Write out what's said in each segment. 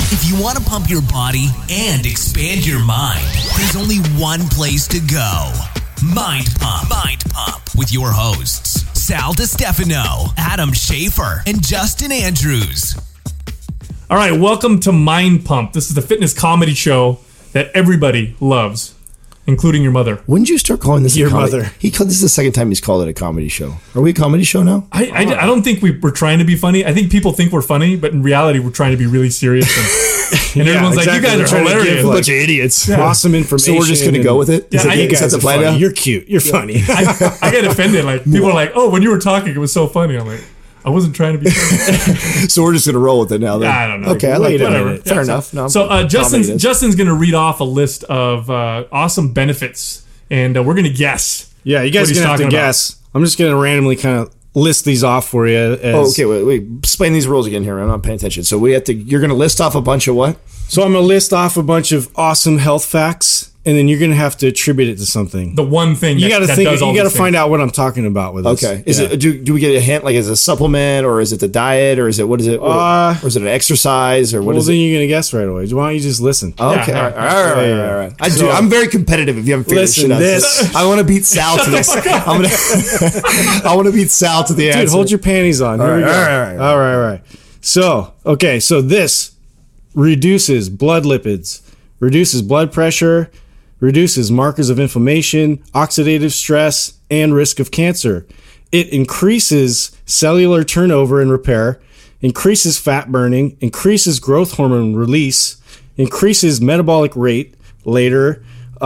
If you want to pump your body and expand your mind, there's only one place to go. Mind Pump. Mind Pump with your hosts, Sal DiStefano, Adam Schafer, and Justin Andrews. All right, welcome to Mind Pump. This is the fitness comedy show that everybody loves, including your mother. When did you start calling this your mother? This is the second time he's called it a comedy show. Are we a comedy show now? I don't think we're trying to be funny. I think people think we're funny, but in reality, we're trying to be really serious. And everyone's like, you guys are hilarious. A bunch of idiots. Yeah. Awesome information. So we're just going to go with it? Yeah, you guys are funny. You're cute. You're funny. I get offended. Like, people are like, oh, when you were talking, it was so funny. I'm like, I wasn't trying to be funny. So we're just going to roll with it now then. I don't know. Okay, I like Whatever. it. Fair enough. No, so Justin's going to read off a list of awesome benefits, and we're going to guess. Yeah, you guys are going to have to guess. I'm just going to randomly kind of list these off for you. Okay, wait. Explain these rules again here. I'm not paying attention. So you're going to list off a bunch of what? So I'm going to list off a bunch of awesome health facts, and then you're going to have to attribute it to something. The one thing you got to think. You got to find out what I'm talking about with this. Okay. Is it? Do we get a hint? Like, is it a supplement, or is it the diet, or is it what is it? Or is it an exercise, or what is it? Well, then you're going to guess right away. Why don't you just listen? Okay. All right. I'm very competitive. If you haven't figured listen, this shit out, I want to beat Sal to this. I want to beat Sal to the answer. Dude, hold your panties on. Here we go. All right. So this reduces blood lipids, reduces blood pressure, reduces markers of inflammation, oxidative stress, and risk of cancer. It increases cellular turnover and repair, increases fat burning, increases growth hormone release, increases metabolic rate later,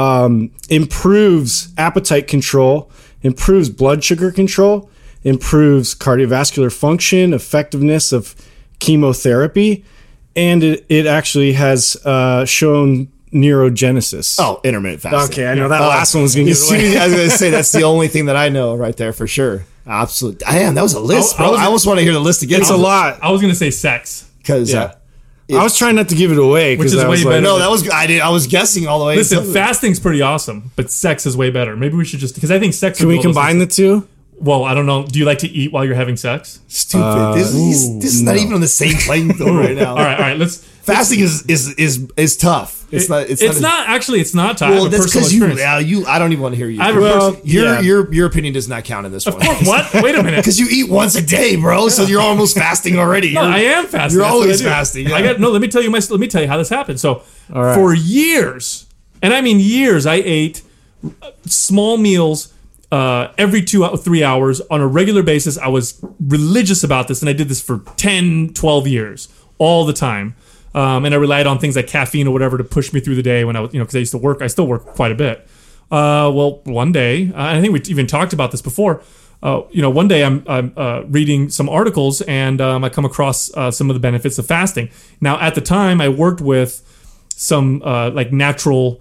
improves appetite control, improves blood sugar control, improves cardiovascular function, effectiveness of chemotherapy, and it actually has shown neurogenesis. Oh, intermittent fasting. Okay, I know that last one was going to get away. I was going to say that's the only thing that I know right there for sure. Absolutely. Damn, that was a list, bro. I almost want to hear the list again. It's a lot. I was going to say sex. Because I was trying not to give it away. Which is way better. No, that was I was guessing all the way. Listen, fasting's pretty awesome, but sex is way better. Maybe we should because I think sex. Can we combine the two? Well, I don't know. Do you like to eat while you're having sex? Stupid. This is not even on the same playing field right now. All right. Fasting is tough. It's not tough. Well, that's because I don't even want to hear you. Your opinion does not count in this one. What? Wait a minute. Because you eat once a day, bro. So you're almost fasting already. No, I am fasting. You're always fasting. Yeah. Let me tell you how this happened. So for years, and I mean years, I ate small meals every 3 hours on a regular basis. I was religious about this, and I did this for 10, 12 years, all the time. And I relied on things like caffeine or whatever to push me through the day when I was, because I still work quite a bit. Well, one day, I think we even talked about this before. One day I'm reading some articles and I come across some of the benefits of fasting. Now, at the time, I worked with some like natural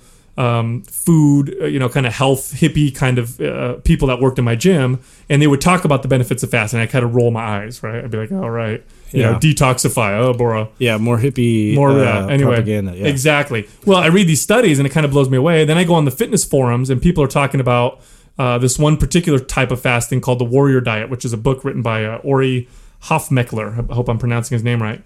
food, kind of health hippie kind of people that worked in my gym, and they would talk about the benefits of fasting. I kind of roll my eyes, right? I'd be like, all right. Detoxify. Oh, Bora. Yeah, more hippie anyway, propaganda. Yeah. Exactly. Well, I read these studies and it kind of blows me away. Then I go on the fitness forums and people are talking about this one particular type of fasting called the Warrior Diet, which is a book written by Ori Hofmekler. I hope I'm pronouncing his name right.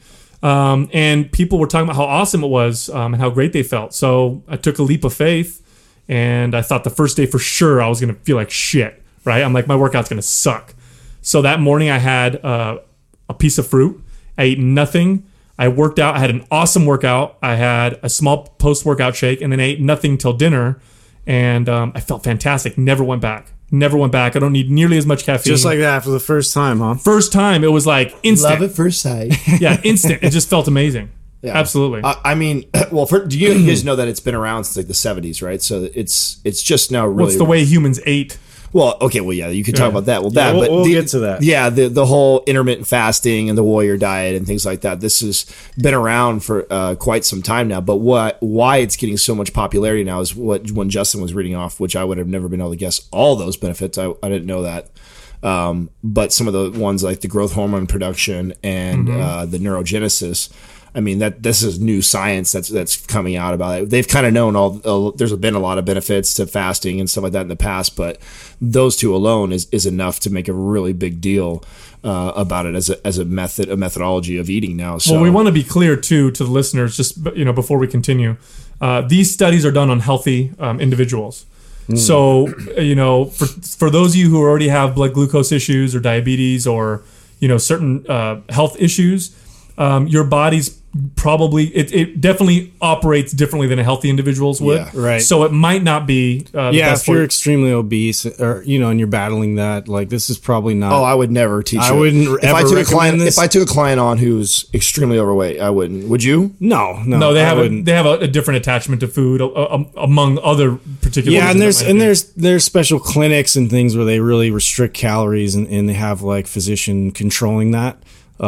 And people were talking about how awesome it was and how great they felt. So I took a leap of faith and I thought the first day for sure I was going to feel like shit, right? I'm like, my workout's going to suck. So that morning I had a piece of fruit. I ate nothing. I worked out. I had an awesome workout. I had a small post-workout shake, and then I ate nothing till dinner. And I felt fantastic. Never went back. I don't need nearly as much caffeine. Just like that for the first time, huh? First time, it was like instant. Love at first sight. Yeah, instant. It just felt amazing. Yeah. Absolutely. I mean, do you guys know that it's been around since like the 70s, right? So it's just now really... What's the way humans ate? Well, okay, you could talk about that. We'll get to that. Yeah, the whole intermittent fasting and the Warrior Diet and things like that. This has been around for quite some time now. But why it's getting so much popularity now is when Justin was reading off, which I would have never been able to guess all those benefits. I didn't know that. But some of the ones like the growth hormone production and the neurogenesis. I mean, this is new science that's coming out about it. They've kind of known there's been a lot of benefits to fasting and stuff like that in the past, but those two alone is enough to make a really big deal about it as a methodology of eating now. So well, we want to be clear too to the listeners, just before we continue. These studies are done on healthy individuals. So, for those of you who already have blood glucose issues or diabetes or, certain health issues, your body's probably, it definitely operates differently than a healthy individual's would. Yeah, right. So it might not be if you're extremely obese or, and you're battling that, like, this is probably not. Oh, I would never teach I wouldn't ever recommend this. If I took a client on who's extremely overweight, I wouldn't. Would you? No, they have a different attachment to food among other particular. Yeah, and there's special clinics and things where they really restrict calories and they have like physician controlling that.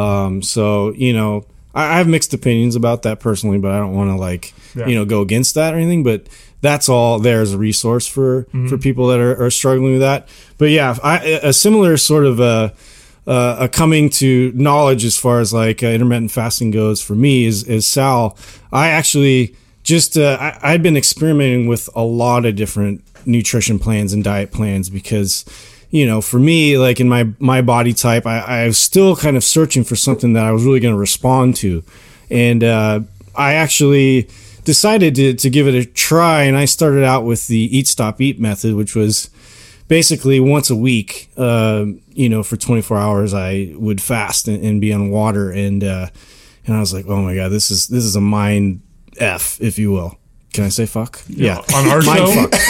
So, I have mixed opinions about that personally, but I don't want to go against that or anything. But that's all there as a resource for people that are struggling with that. But yeah, a similar sort of a coming to knowledge as far as like intermittent fasting goes for me is Sal. I actually just I'd been experimenting with a lot of different nutrition plans and diet plans because, for me, like in my body type, I was still kind of searching for something that I was really going to respond to. And I actually decided to give it a try. And I started out with the Eat, Stop, Eat method, which was basically once a week, for 24 hours, I would fast and be on water. And I was like, oh my God, this is a mind F, if you will. Can I say fuck? Yeah. On our show?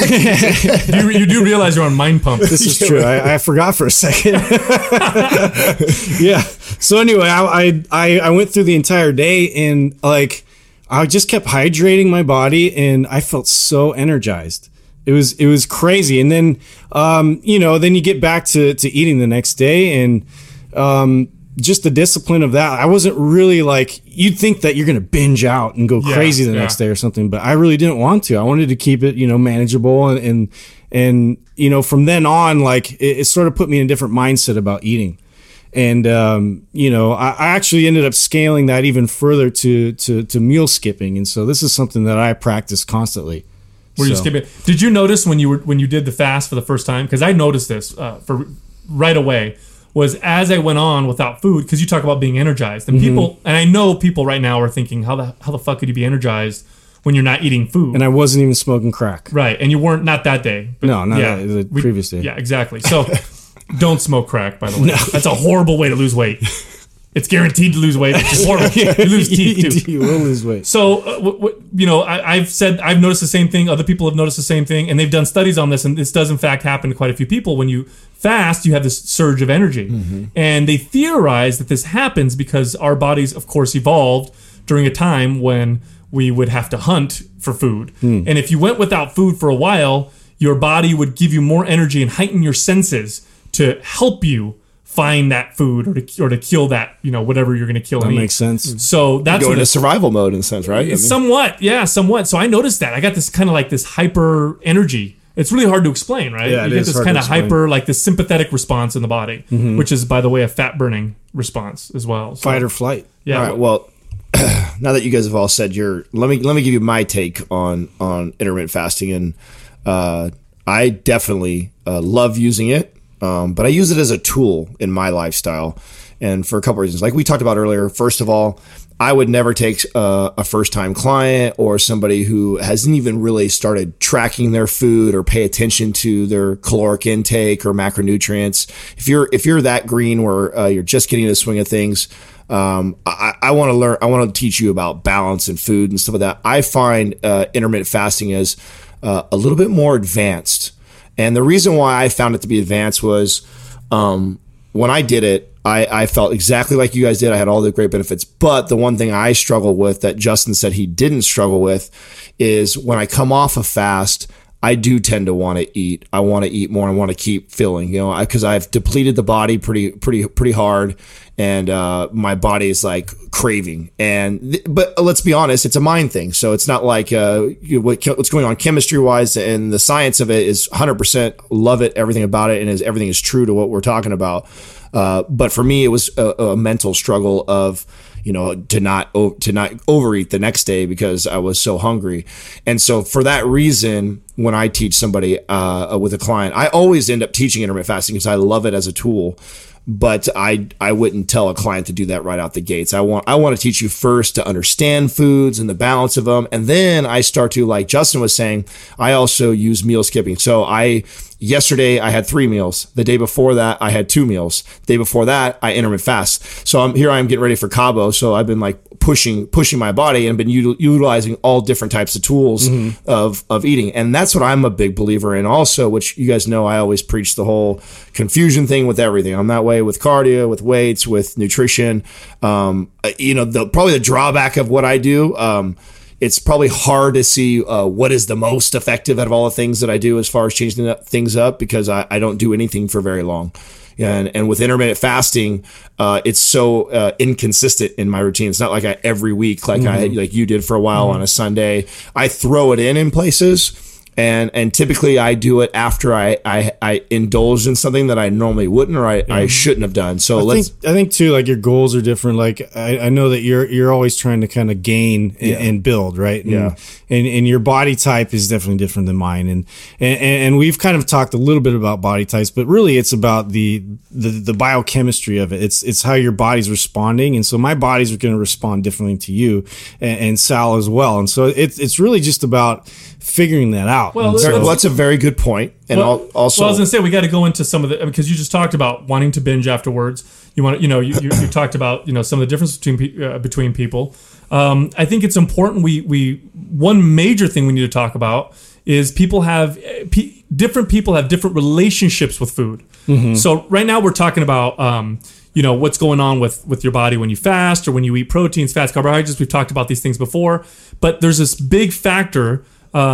you do realize you're on Mind Pump. This is true. I forgot for a second. Yeah. So anyway, I went through the entire day and like I just kept hydrating my body and I felt so energized. It was crazy. And then then you get back to eating the next day and just the discipline of that. I wasn't really like, you'd think that you're going to binge out and go crazy the next day or something, but I really didn't want to. I wanted to keep it, manageable and from then on, like it sort of put me in a different mindset about eating. And, I actually ended up scaling that even further to meal skipping. And so this is something that I practice constantly. Were you skipping? Did you notice when you did the fast for the first time? Cause I noticed this, for right away. Was as I went on without food, because you talk about being energized, and people, and I know people right now are thinking, how the fuck could you be energized when you're not eating food? And I wasn't even smoking crack. Right, and you weren't, not that day. But no, not the previous day. Yeah, exactly. So don't smoke crack, by the way. No. That's a horrible way to lose weight. It's guaranteed to lose weight. It's horrible. You lose teeth too. You will lose weight. So, I've noticed the same thing. Other people have noticed the same thing, and they've done studies on this. And this does, in fact, happen to quite a few people. When you fast, you have this surge of energy, and they theorize that this happens because our bodies, of course, evolved during a time when we would have to hunt for food. And if you went without food for a while, your body would give you more energy and heighten your senses to help you find that food or to kill that, whatever you're going to kill. That makes sense. So that's go into survival mode in a sense, right? Somewhat. So I noticed that. I got this kind of like this hyper energy. It's really hard to explain, right? Yeah, you get this kind of hyper, like this sympathetic response in the body, which is, by the way, a fat burning response as well. So, fight or flight. Yeah. All right. Well, now that you guys have all said let me give you my take on intermittent fasting, and I definitely love using it. But I use it as a tool in my lifestyle, and for a couple reasons. Like we talked about earlier, first of all, I would never take a first-time client or somebody who hasn't even really started tracking their food or pay attention to their caloric intake or macronutrients. If you're that green where you're just getting into the swing of things, I want to learn. I want to teach you about balance and food and stuff like that. I find intermittent fasting is a little bit more advanced. And the reason why I found it to be advanced was when I did it, I felt exactly like you guys did. I had all the great benefits. But the one thing I struggle with that Justin said he didn't struggle with is when I come off a fast, I do tend to want to eat. I want to eat more. I want to keep filling, because I've depleted the body pretty hard, and my body is like craving. But let's be honest, it's a mind thing. So it's not like what's going on chemistry wise, and the science of it is 100% love it, everything about it, and everything is true to what we're talking about. But for me, it was a mental struggle of, to not overeat the next day because I was so hungry. And so for that reason, when I teach somebody with a client, I always end up teaching intermittent fasting because I love it as a tool. But I wouldn't tell a client to do that right out the gates. I want to teach you first to understand foods and the balance of them. And then I start to, like Justin was saying, I also use meal skipping. So yesterday I had 3 meals. The day before that I had 2 meals. The day before that I intermittent fast. So I'm getting ready for Cabo. So I've been like pushing my body and been utilizing all different types of tools of eating. And that's what I'm a big believer in also, which you guys know I always preach the whole confusion thing with everything. I'm that way with cardio, with weights, with nutrition. Probably the drawback of what I do, it's probably hard to see what is the most effective out of all the things that I do as far as changing things up, because I don't do anything for very long. And with intermittent fasting, it's so inconsistent in my routine. It's not like every week, like you did for a while on a Sunday. I throw it in places. And typically I do it after I indulge in something that I normally wouldn't, or I shouldn't have done. So I think too, like your goals are different. Like I know that you're always trying to kind of gain and build, right? And your body type is definitely different than mine. And we've kind of talked a little bit about body types, but really it's about the biochemistry of it. It's how your body's responding. And so my body's going to respond differently to you and Sal as well. And so it's really just about figuring that out. Well, that's a very good point. And also, I was going to say, we got to go into some of the, because you just talked about wanting to binge afterwards. You want, you talked about, some of the difference between people. I think it's important. One major thing we need to talk about is different people have different relationships with food. So right now we're talking about, what's going on with your body when you fast or when you eat proteins, fats, carbohydrates. We've talked about these things before, but there's this big factor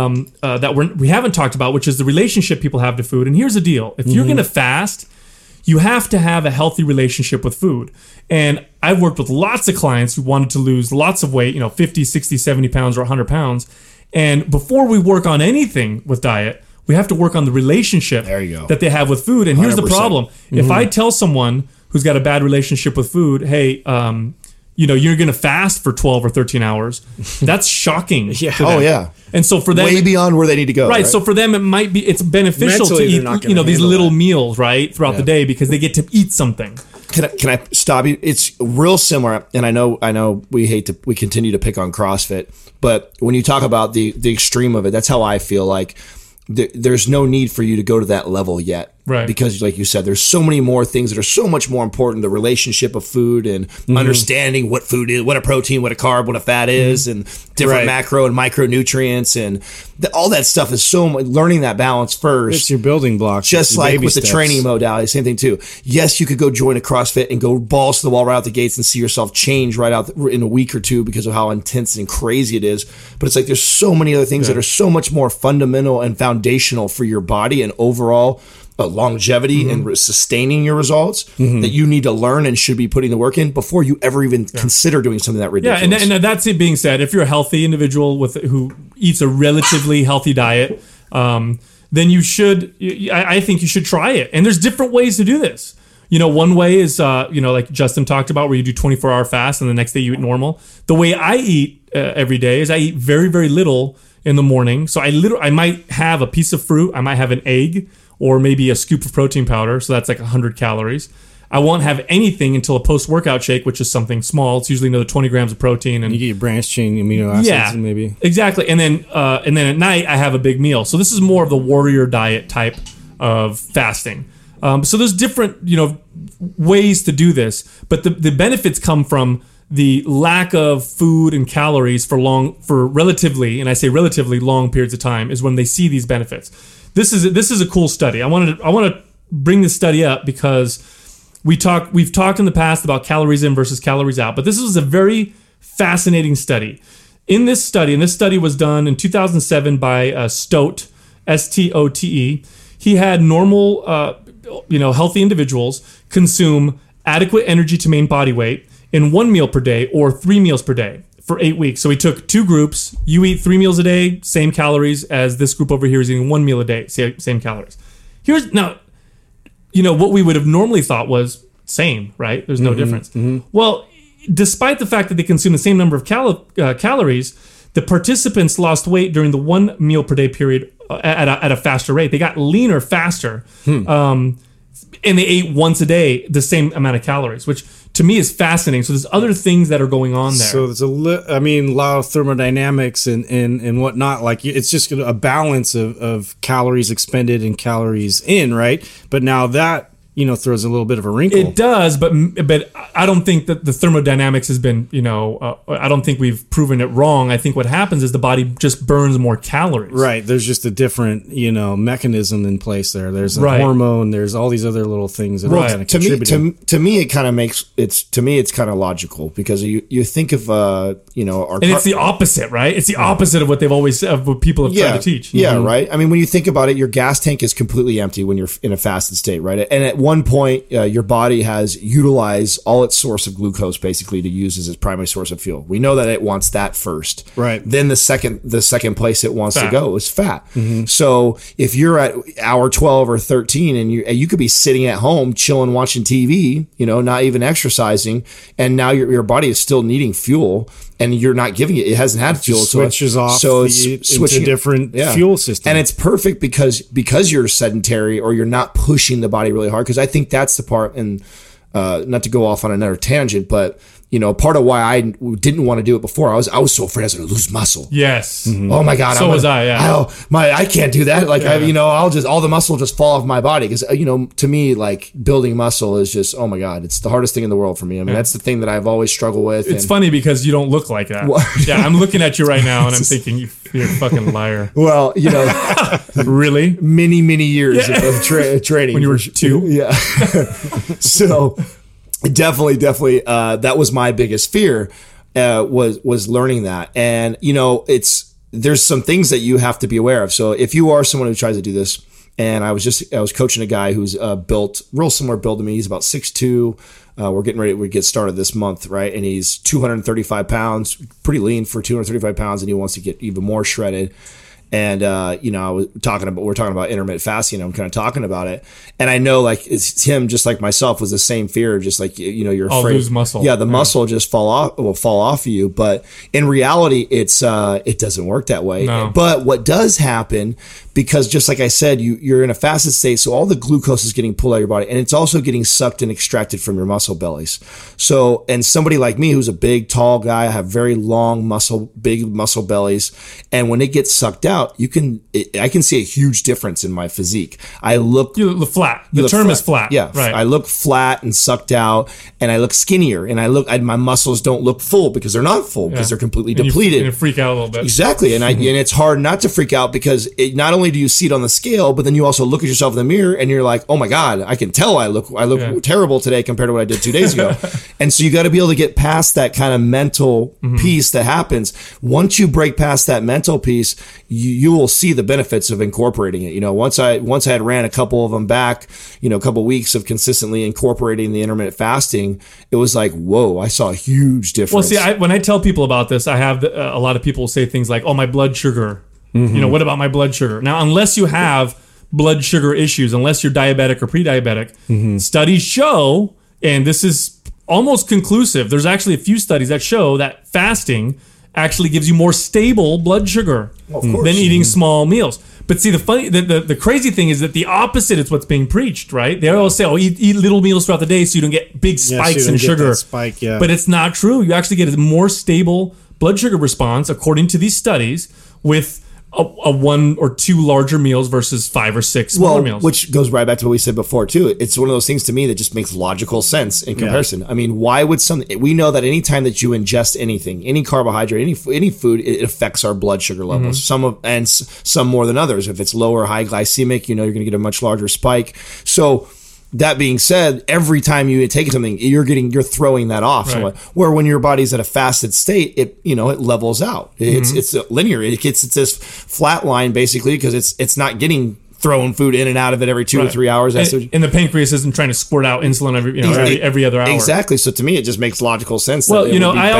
that we haven't talked about, which is the relationship people have to food. And here's the deal. If you're going to fast, you have to have a healthy relationship with food. And I've worked with lots of clients who wanted to lose lots of weight, 50, 60, 70 pounds or 100 pounds. And before we work on anything with diet, we have to work on the relationship that they have with food. And here's 100%. The problem. If I tell someone who's got a bad relationship with food, hey, you're going to fast for 12 or 13 hours. That's shocking. Oh, yeah. And so for them, way beyond where they need to go. Right. So for them, it's beneficial mentally, to eat, these little meals, right, throughout the day, because they get to eat something. Can I stop you? It's real similar. And I know we continue to pick on CrossFit, but when you talk about the extreme of it, that's how I feel like there's no need for you to go to that level yet. Right. Because like you said, there's so many more things that are so much more important. The relationship of food and understanding what food is, what a protein, what a carb, what a fat is, and different macro and micronutrients, and all that stuff is so much. Learning that balance first. It's your building blocks. Just like with the training modality, same thing too. Yes, you could go join a CrossFit and go balls to the wall right out the gates and see yourself change right out in a week or two because of how intense and crazy it is. But it's like there's so many other things that are so much more fundamental and foundational for your body and overall longevity and sustaining your results that you need to learn and should be putting the work in before you ever even consider doing something that ridiculous. Yeah, and that's it being said. If you're a healthy individual who eats a relatively healthy diet, then you should. I think you should try it. And there's different ways to do this. One way is like Justin talked about, where you do 24-hour fast and the next day you eat normal. The way I eat every day is I eat very, very little in the morning. So I might have a piece of fruit, I might have an egg, or maybe a scoop of protein powder, so that's like 100 calories. I won't have anything until a post-workout shake, which is something small. It's usually another 20 grams of protein. And you get your branched chain amino acids, maybe. Exactly. And then at night, I have a big meal. So this is more of the warrior diet type of fasting. So there's different ways to do this, but the benefits come from the lack of food and calories for relatively, and I say relatively long periods of time, is when they see these benefits. This is a cool study. I want to bring this study up because we've talked in the past about calories in versus calories out, but this was a very fascinating study. In this study was done in 2007 by Stote, Stote. He had normal, healthy individuals consume adequate energy to maintain body weight in 1 meal per day or 3 meals per day for 8 weeks. So he took 2 groups. You eat 3 meals a day, same calories as this group over here is eating 1 meal a day, same calories. Now, what we would have normally thought was same, right? There's no difference. Well, despite the fact that they consume the same number of calories, the participants lost weight during the 1 meal per day period at a faster rate. They got leaner faster, and they ate once a day the same amount of calories, which to me is fascinating. So there's other things that are going on there. So there's a lot of thermodynamics and whatnot. Like it's just a balance of calories expended and calories in, right? But now that throws a little bit of a wrinkle. It does, but I don't think that the thermodynamics has been, I don't think we've proven it wrong. I think what happens is the body just burns more calories. Right. There's just a different, mechanism in place there. There's a hormone. There's all these other little things that are kind of contributing. To me, it kind of it's kind of logical because you think of, our... And it's the opposite, right? It's the opposite of what they've always, of what people have tried to teach. Yeah, right. I mean, when you think about it, your gas tank is completely empty when you're in a fasted state, right? And at one point, your body has utilized all its source of glucose basically to use as its primary source of fuel. We know that it wants that first. Right. Then the second place it wants to go is fat. Mm-hmm. So if you're at hour 12 or 13 and you could be sitting at home chilling, watching TV, not even exercising, and now your body is still needing fuel. And you're not giving it hasn't had fuel. Switches off into different fuel system. And it's perfect because you're sedentary or you're not pushing the body really hard. Because I think that's the part, and not to go off on another tangent, but part of why I didn't want to do it before, I was so afraid I was going to lose muscle. Yes. Mm-hmm. Oh my God. So was I. Yeah. I can't do that. Like all the muscle will just fall off my body because to me, like building muscle is just, oh my God, it's the hardest thing in the world for me. I mean, that's the thing that I've always struggled with. It's funny because you don't look like that. Yeah, I'm looking at you right now and I'm thinking you're a fucking liar. Well, really, many years of training when you were 2. Yeah. So. Definitely. That was my biggest fear, was learning that. And, there's some things that you have to be aware of. So if you are someone who tries to do this, and I was coaching a guy who's built real similar build to me. He's about 6'2". We're getting ready to get started this month, right? And he's 235 pounds, pretty lean for 235 pounds, and he wants to get even more shredded. And, we're talking about intermittent fasting. I'm kind of talking about it. And I know it's him, just like myself, was the same fear, just like, you're afraid. Lose muscle. Yeah. The muscle just will fall off of you. But in reality, it doesn't work that way. No. But what does happen, because just like I said, you're in a fasted state. So all the glucose is getting pulled out of your body and it's also getting sucked and extracted from your muscle bellies. So, and somebody like me, who's a big, tall guy, I have very long big muscle bellies. And when it gets sucked out, I can see a huge difference in my physique. You look flat. The term is flat. Yeah. Right. I look flat and sucked out and I look skinnier and my muscles don't look full because they're not full because they're completely depleted. You freak out a little bit. Exactly. And it's hard not to freak out because not only do you see it on the scale, but then you also look at yourself in the mirror and you're like, oh my God, I can tell I look terrible today compared to what I did 2 days ago. And so you got to be able to get past that kind of mental piece that happens. Once you break past that mental piece, you will see the benefits of incorporating it. Once I had ran a couple of them back, a couple of weeks of consistently incorporating the intermittent fasting, it was like, whoa, I saw a huge difference. Well, see, when I tell people about this, I have a lot of people say things like, oh, my blood sugar. Mm-hmm. What about my blood sugar? Now, unless you have blood sugar issues, unless you're diabetic or pre-diabetic, studies show, and this is almost conclusive, there's actually a few studies that show that fasting actually gives you more stable blood sugar than eating small meals. But see, the crazy thing is that the opposite is what's being preached, right? They always say, eat little meals throughout the day so you don't get big spikes in sugar. But it's not true. You actually get a more stable blood sugar response, according to these studies, with a 1 or 2 larger meals versus 5 or 6 smaller meals. Which goes right back to what we said before too. It's one of those things to me that just makes logical sense in comparison. I mean, why would we know that anytime that you ingest anything, any carbohydrate, any food, it affects our blood sugar levels. Some more than others. If it's low or high glycemic, you're going to get a much larger spike. So that being said, every time you take something, you're throwing that off. Right. Where when your body's at a fasted state, it levels out. It's linear. It's this flat line basically because it's not getting throwing food in and out of it every 2 or 3 hours. And the pancreas isn't trying to squirt out insulin every other hour. Exactly. So to me, it just makes logical sense. Well,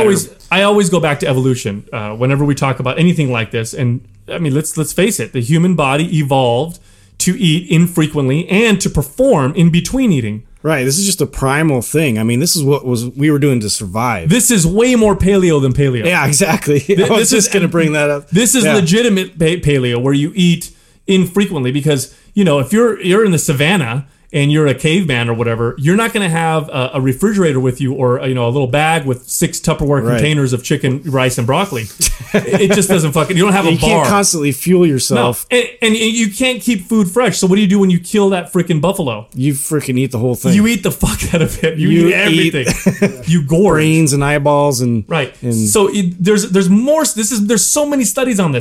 I always go back to evolution whenever we talk about anything like this. And I mean, let's face it, the human body evolved to eat infrequently and to perform in between eating. Right. This is just a primal thing. I mean, this is what we were doing to survive. This is way more paleo than paleo. Yeah, exactly. I was just going to bring that up. This is legitimate paleo, where you eat infrequently, because, you know, if you're in the savannah and you're a caveman or whatever, you're not going to have a refrigerator with you, or, you know, a little bag with 6 Tupperware containers of chicken, rice, and broccoli. It just doesn't you don't have a bar. You can't constantly fuel yourself. No. And you can't keep food fresh. So what do you do when you kill that freaking buffalo? You freaking eat the whole thing. You eat the fuck out of it. You eat everything. You gore brains and eyeballs and right. And so there's more. There's so many studies on this.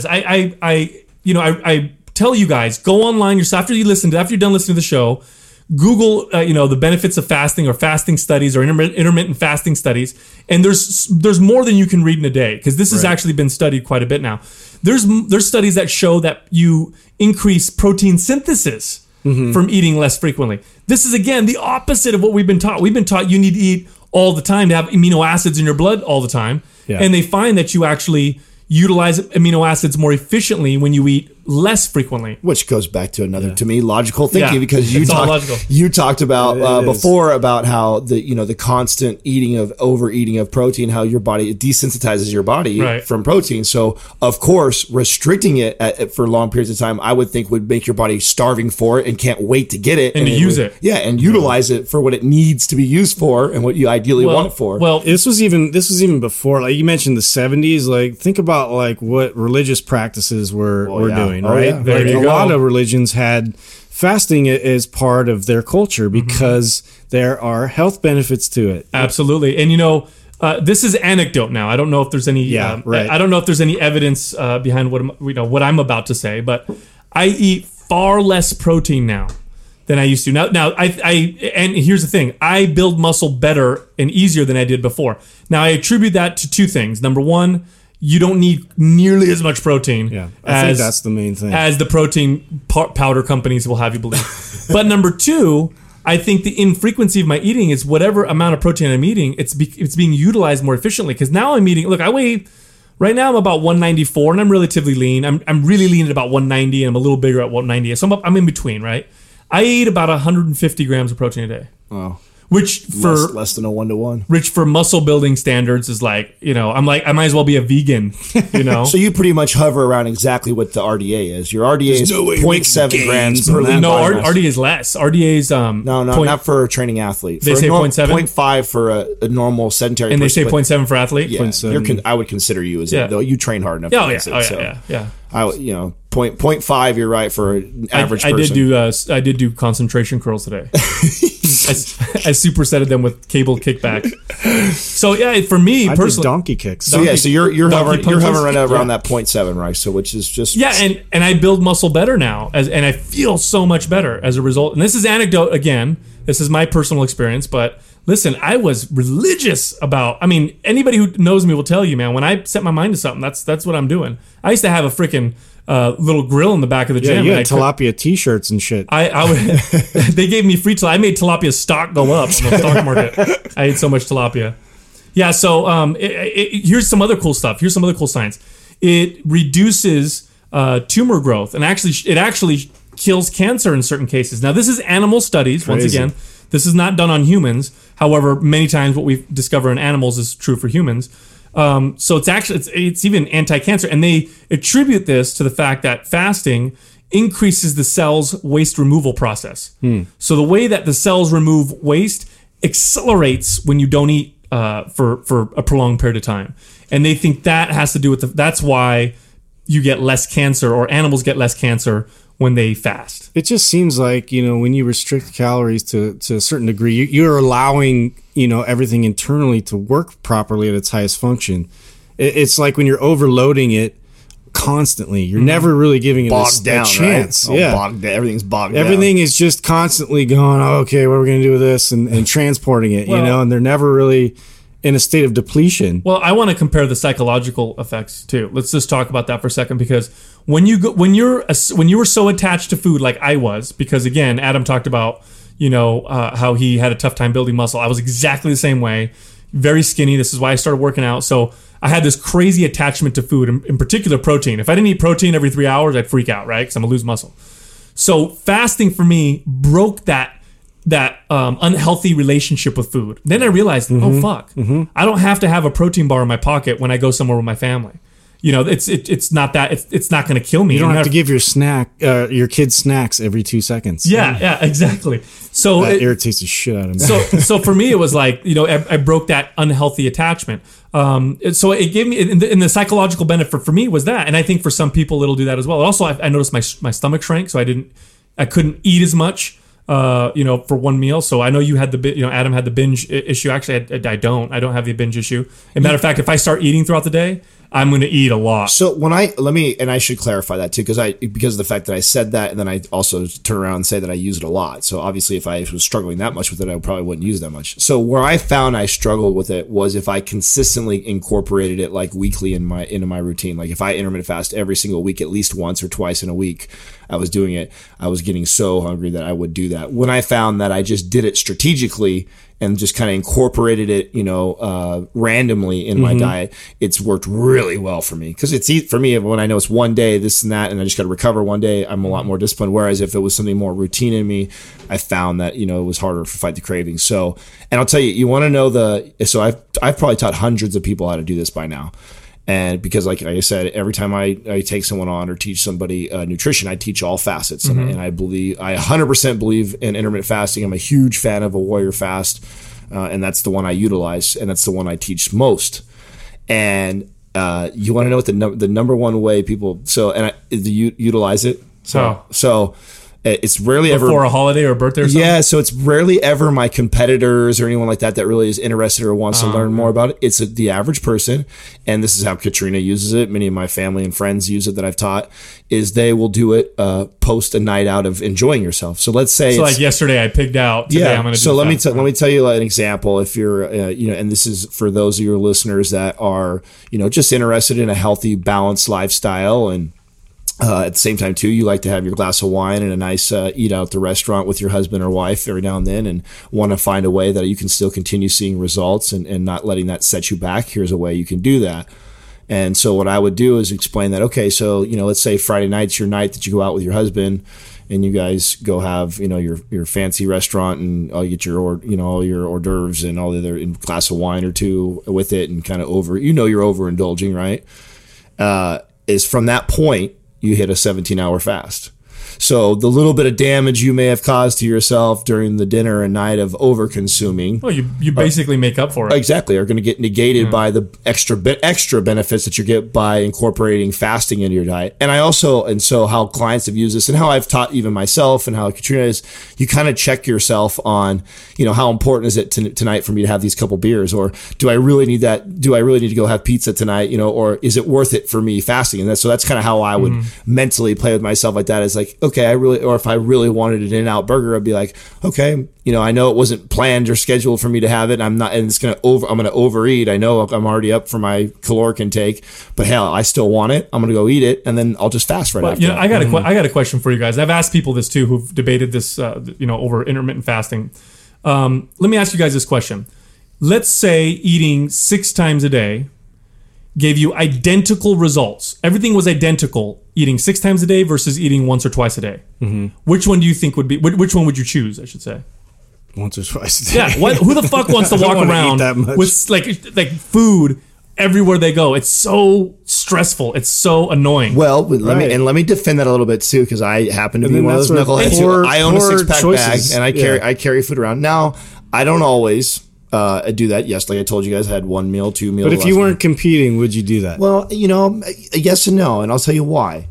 I tell you guys, go online yourself after you're done listening to the show. Google, the benefits of fasting, or fasting studies, or intermittent fasting studies, and there's more than you can read in a day, because this has actually been studied quite a bit now. There's studies that show that you increase protein synthesis from eating less frequently. This is, again, the opposite of what we've been taught. We've been taught you need to eat all the time to have amino acids in your blood all the time, and they find that you actually utilize amino acids more efficiently when you eat less frequently. Which goes back to another, to me, logical thinking, because you talked about before about how the constant overeating of protein, how your body, it desensitizes your body from protein. So of course, restricting it for long periods of time, I would think, would make your body starving for it and can't wait to get it and to use it. Yeah, and utilize it for what it needs to be used for and what you ideally want it for. Well, this was even before, like you mentioned the 70s. Like, think about like what religious practices were doing. Right? Yeah. Like, a lot of religions had fasting as part of their culture because there are health benefits to it. Absolutely. And this is anecdote now. I don't know if there's any I don't know if there's any evidence behind what I'm about to say, but I eat far less protein now than I used to. Now and here's the thing. I build muscle better and easier than I did before. Now, I attribute that to 2 things. Number 1, you don't need nearly as much protein. Yeah, I think that's the main thing. As the protein powder companies will have you believe. But number 2, I think the infrequency of my eating is whatever amount of protein I'm eating, it's being utilized more efficiently. Because now I'm eating, look, I weigh, right now I'm about 194 and I'm relatively lean. I'm really lean at about 190 and I'm a little bigger at 190. So I'm in between, right? I eat about 150 grams of protein a day. Wow. Which for less than a 1-to-1. Which for muscle building standards is like, I'm like, I might as well be a vegan, So you pretty much hover around exactly what the RDA is. Your RDA is 0.7 grams per liter. No, RDA is less. RDA is no, not for a training athlete. They say 0.7? 0.5 for a normal sedentary and person. And they say 0.7 for athlete? Yeah, I would consider you as though you train hard enough. Yeah. 0.5, you're right, for an average person. I did do concentration curls today. I supersetted them with cable kickback. So for me personally, donkey kicks. So you're hovering around that 0.7, right? So which is just and I build muscle better now, and I feel so much better as a result. And this is anecdote again. This is my personal experience, but listen, I was religious about. I mean, anybody who knows me will tell you, man. When I set my mind to something, that's what I'm doing. I used to have a freaking little grill in the back of the gym. Yeah, you had tilapia T-shirts and shit. They gave me free tilapia. I made tilapia stock go up on the stock market. I ate so much tilapia. Yeah, so here's some other cool stuff. Here's some other cool science. It reduces tumor growth, and it actually kills cancer in certain cases. Now, this is animal studies. Crazy. Once again, this is not done on humans. However, many times what we discover in animals is true for humans. So it's even anti-cancer, and they attribute this to the fact that fasting increases the cell's waste removal process. So the way that the cells remove waste accelerates when you don't eat for a prolonged period of time, and they think that has to do with that's why you get less cancer, or animals get less cancer when they fast. It just seems like, when you restrict calories to a certain degree, you're allowing, everything internally to work properly at its highest function. It's like when you're overloading it constantly, you're never really giving it a chance. Right? Everything's bogged down. Everything is just constantly going, okay, what are we going to do with this? And transporting it, and they're never really in a state of depletion. Well, I want to compare the psychological effects too. Let's just talk about that for a second, because when you were so attached to food like I was, because again, Adam talked about how he had a tough time building muscle. I was exactly the same way, very skinny. This is why I started working out. So I had this crazy attachment to food, in particular protein. If I didn't eat protein every 3 hours, I'd freak out, right? Because I'm gonna lose muscle. So fasting for me broke that that unhealthy relationship with food. Then I realized, oh fuck, I don't have to have a protein bar in my pocket when I go somewhere with my family. You know, it's not that it's not going to kill me. You don't have to give your kids snacks every 2 seconds. Yeah, exactly. So that irritates the shit out of me. So for me, it was like, you know, I broke that unhealthy attachment. So it gave me, in the psychological benefit for me was that, and I think for some people it'll do that as well. Also, I noticed my stomach shrank, so I couldn't eat as much. You know, for one meal. So I know you had Adam had the binge issue. Actually, I don't have the binge issue. As a matter of fact, if I start eating throughout the day, I'm going to eat a lot. So I should clarify that too, because of the fact that I said that, and then I also turn around and say that I use it a lot. So obviously, if I was struggling that much with it, I probably wouldn't use it that much. So where I found I struggled with it was if I consistently incorporated it like weekly into my routine. Like if I intermittent fast every single week, at least once or twice in a week, I was doing it. I was getting so hungry that I would do that. When I found that I just did it strategically and just kind of incorporated it, you know, randomly in my diet, it's worked really well for me. Because for me, when I know it's one day, this and that, and I just got to recover one day, I'm a lot more disciplined. Whereas if it was something more routine in me, I found that, you know, it was harder to fight the cravings. So, and I'll tell you, you want to know so I've probably taught hundreds of people how to do this by now. And because, like I said, every time I take someone on or teach somebody nutrition, I teach all facets. And I 100% believe in intermittent fasting. I'm a huge fan of a warrior fast. And that's the one I utilize. And that's the one I teach most. And you want to know what the number one way people, utilize it. So it's rarely ever before a holiday or a birthday or something. Yeah, so it's rarely ever my competitors or anyone like that really is interested or wants to learn more about it. It's the average person, and this is how Katrina uses it. Many of my family and friends use it that I've taught. Is they will do it post a night out of enjoying yourself. So let's say, like yesterday, I pigged out. Today I'm going to do. So let me tell you an example. If you're and this is for those of your listeners that are just interested in a healthy, balanced lifestyle and. At the same time, too, you like to have your glass of wine and a nice eat out at the restaurant with your husband or wife every now and then and want to find a way that you can still continue seeing results and not letting that set you back. Here's a way you can do that. And so what I would do is explain that, okay, so, let's say Friday night's your night that you go out with your husband and you guys go have, your fancy restaurant and you get your, all your hors d'oeuvres and all the other glass of wine or two with it and kind of you're overindulging, right? Is from that point, you hit a 17-hour fast. So the little bit of damage you may have caused to yourself during the dinner and night of over-consuming. Well, you basically make up for it. Exactly. Are going to get negated by the extra benefits that you get by incorporating fasting into your diet. And so how clients have used this and how I've taught even myself and how Katrina is, you kind of check yourself on, how important is it tonight for me to have these couple beers? Or do I really need that? Do I really need to go have pizza tonight? Or is it worth it for me fasting? And so that's kind of how I would mentally play with myself like that. Is like, okay, if I really wanted an In-N-Out burger, I'd be like, okay, I know it wasn't planned or scheduled for me to have it. I'm going to overeat. I know I'm already up for my caloric intake, but hell, I still want it. I'm going to go eat it, and then I'll just fast right after. I got a question for you guys. I've asked people this too, who've debated this, over intermittent fasting. Let me ask you guys this question. Let's say eating 6 times a day gave you identical results. Everything was identical, eating 6 times a day versus eating once or twice a day. Mm-hmm. Which one do you think would be? Which one would you choose? I should say. Once or twice a day. Yeah. Who the fuck wants to walk around with like food everywhere they go? It's so stressful. It's so annoying. Well, let me defend that a little bit too, because I happen to be one of those knuckleheads too. I own a 6-pack bag and I carry food around. Now I don't always. Do that. Yes, like I told you guys, I had 1 meal, 2 meals. But if you weren't competing, would you do that? Well, yes and no, and I'll tell you why.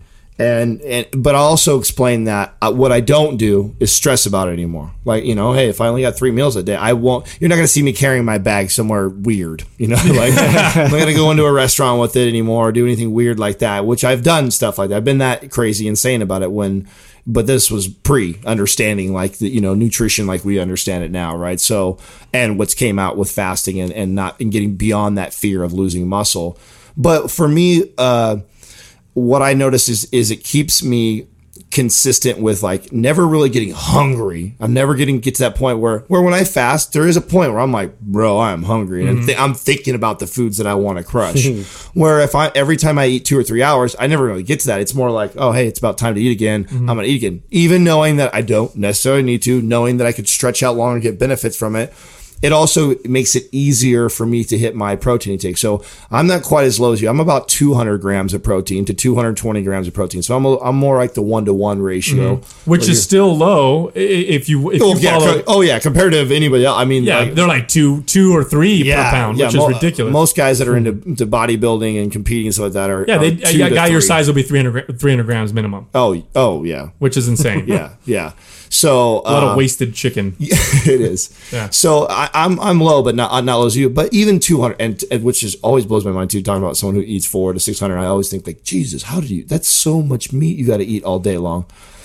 But I'll also explain that what I don't do is stress about it anymore. Like, hey, if I only got 3 meals a day, I won't. You're not going to see me carrying my bag somewhere weird. Like I'm not going to go into a restaurant with it anymore or do anything weird like that. Which I've done stuff like that. I've been that crazy insane about it but this was pre-understanding like the nutrition like we understand it now, right? So, and what's came out with fasting and getting beyond that fear of losing muscle. But for me, what I notice is it keeps me consistent with like never really getting hungry. I'm never get to that point where when I fast, there is a point where I'm like, bro, I'm hungry. And I'm thinking about the foods that I want to crush. Where every time I eat 2 or 3 hours, I never really get to that. It's more like, oh, hey, it's about time to eat again. I'm going to eat again. Even knowing that I don't necessarily need to, knowing that I could stretch out longer and get benefits from it. It also makes it easier for me to hit my protein intake. So I'm not quite as low as you. I'm about 200 grams of protein to 220 grams of protein. So I'm more like the 1-to-1 ratio, which is still low if you follow. Compared to anybody else. I mean, they're like two or three per pound, which is ridiculous. Most guys that are into bodybuilding and competing and stuff like that are a guy your size will be 300 grams minimum. Oh yeah, which is insane. yeah. So a lot of wasted chicken. It is. Yeah. So I'm low, but not low as you. But even 200, and which is always blows my mind too. Talking about someone who eats 400 to 600, I always think like, Jesus, how do you? That's so much meat you got to eat all day long.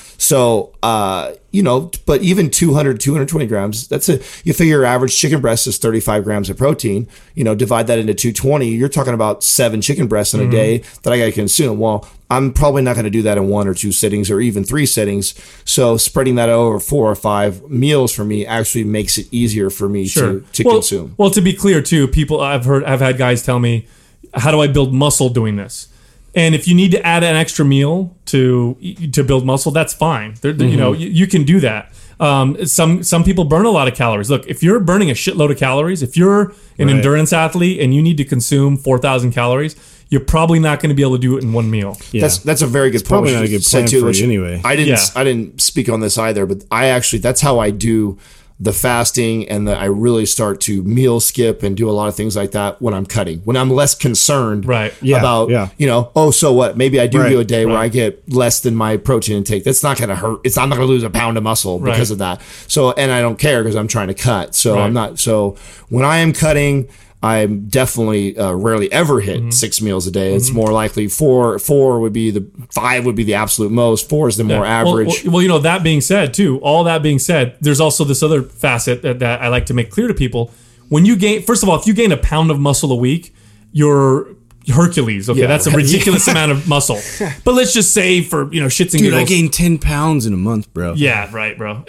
So but even 220 grams, you figure your average chicken breast is 35 grams of protein. Divide that into 220, you're talking about 7 chicken breasts in a day that I got to consume. Well, I'm probably not going to do that in 1 or 2 sittings or even 3 sittings. So spreading that over 4 or 5 meals for me actually makes it easier for me to consume. Well, to be clear too, I've had guys tell me, how do I build muscle doing this? And if you need to add an extra meal to build muscle, that's fine. You can do that. Some people burn a lot of calories. Look, if you're burning a shitload of calories, if you're an endurance athlete and you need to consume 4,000 calories, you're probably not going to be able to do it in one meal. Yeah. That's a very good point. Probably not a good plan for you anyway. I didn't speak on this either, but that's how I do the fasting, and I really start to meal skip and do a lot of things like that when I'm cutting, when I'm less concerned about, so what? Maybe I do a day where I get less than my protein intake. That's not going to hurt. I'm not going to lose a pound of muscle because of that. So, and I don't care because I'm trying to cut. So I'm not, so when I am cutting, I'm definitely rarely ever hit 6 meals a day. It's more likely 4 would be 5 would be the absolute most. 4 is the more average. Well, that being said, too, all that being said, there's also this other facet that I like to make clear to people. When you gain, first of all, if you gain a pound of muscle a week, you're Hercules. Okay, that's a ridiculous amount of muscle. But let's just say for shits and giggles, I gained 10 pounds in a month, bro. Yeah, right, bro.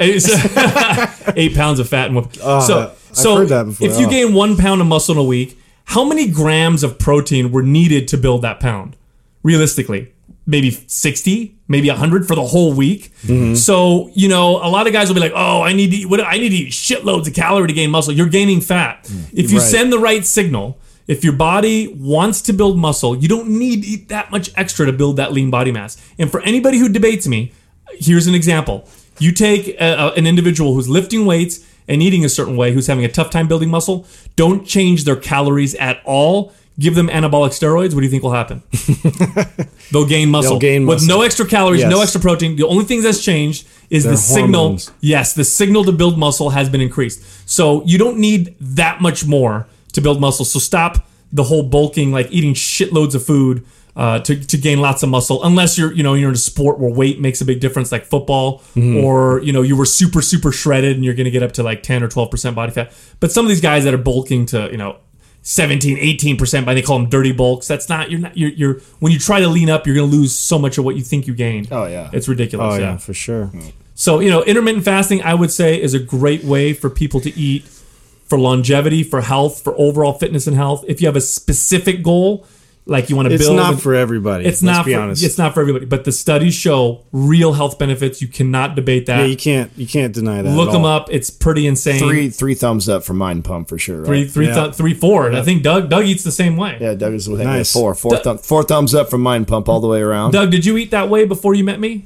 8 pounds of fat and I've heard that before. If you gain 1 pound of muscle in a week, how many grams of protein were needed to build that pound? Realistically, maybe 60, maybe 100 for the whole week. So, a lot of guys will be like, "Oh, I need to eat shitloads of calories to gain muscle." You're gaining fat. If you send the right signal, if your body wants to build muscle, you don't need to eat that much extra to build that lean body mass. And for anybody who debates me, here's an example. You take an individual who's lifting weights and eating a certain way, who's having a tough time building muscle, don't change their calories at all. Give them anabolic steroids. What do you think will happen? They'll gain muscle. With no extra calories, no extra protein. The only thing that's changed is the signal. Yes, the signal to build muscle has been increased. So you don't need that much more to build muscle. So stop the whole bulking, like eating shitloads of food to gain lots of muscle, unless you're in a sport where weight makes a big difference, like football, or you were super shredded and you're going to get up to like 10 or 12% body fat. But some of these guys that are bulking to 17, 18%, but they call them dirty bulks. That's not, you're when you try to lean up, you're going to lose so much of what you think you gained. Oh yeah, it's ridiculous. Oh yeah, for sure. So intermittent fasting, I would say, is a great way for people to eat for longevity, for health, for overall fitness and health. If you have a specific goal, like you want to build, it's not for everybody. Let's be honest. It's not for everybody. But the studies show real health benefits. You cannot debate that. Yeah, you can't deny that. Look them up. It's pretty insane. Three thumbs up for Mind Pump for sure. Right? 4. Yeah. I think Doug eats the same way. Yeah, Doug is with nice. 4 thumbs up from Mind Pump all the way around. Doug, did you eat that way before you met me?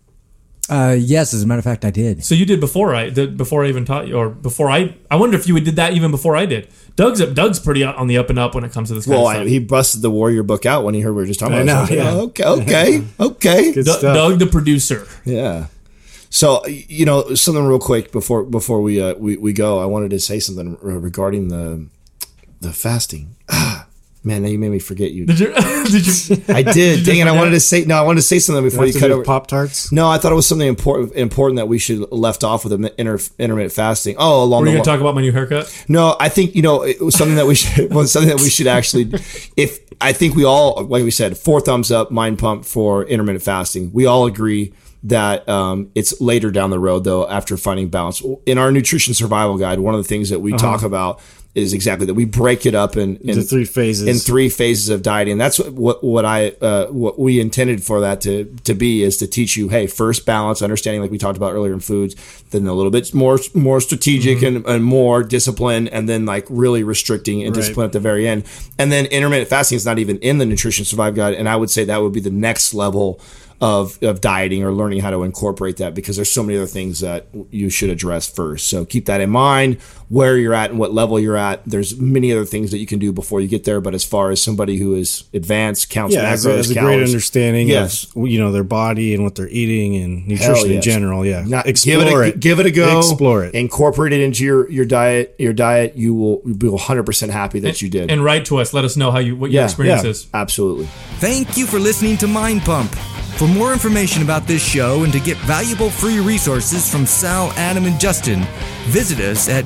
Yes, as a matter of fact, I did. So you did before I even taught you, or before I wonder if you did that even before I did. Doug's pretty on the up and up when it comes to this kind of stuff. He busted the Warrior book out when he heard we were just talking about it. Okay. Doug, the producer. Yeah. So something real quick before we go, I wanted to say something regarding the fasting. Man, now you made me forget you. Did you? I did. Dang it! I wanted to say something before you cut over. Pop-Tarts? No, I thought it was something important that we should left off with intermittent fasting. Oh, Were you going to talk about my new haircut? No, I think it was something that we should actually. I think we all, like we said, 4 thumbs up, Mind Pump for intermittent fasting. We all agree that it's later down the road, though, after finding balance. In our nutrition survival guide, one of the things that we talk about is exactly that. We break it up into 3 phases. In 3 phases of dieting. That's what we intended for that to be, is to teach you, hey, first balance, understanding like we talked about earlier in foods, then a little bit more strategic and more discipline, and then like really restricting and discipline at the very end. And then intermittent fasting is not even in the Nutrition Survive Guide, and I would say that would be the next level of dieting or learning how to incorporate that, because there's so many other things that you should address first. So keep that in mind, where you're at and what level you're at. There's many other things that you can do before you get there, but as far as somebody who is advanced, counts macros, has a calories, great understanding of their body and what they're eating and nutrition in general. Explore it. Give it a go. Explore it. Incorporate it into your diet. You will be 100% happy that you did. And write to us. Let us know what your experience is. Absolutely. Thank you for listening to Mind Pump. For more information about this show and to get valuable free resources from Sal, Adam, and Justin, visit us at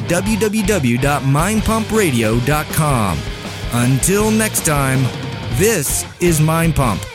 www.mindpumpradio.com. Until next time, this is Mind Pump.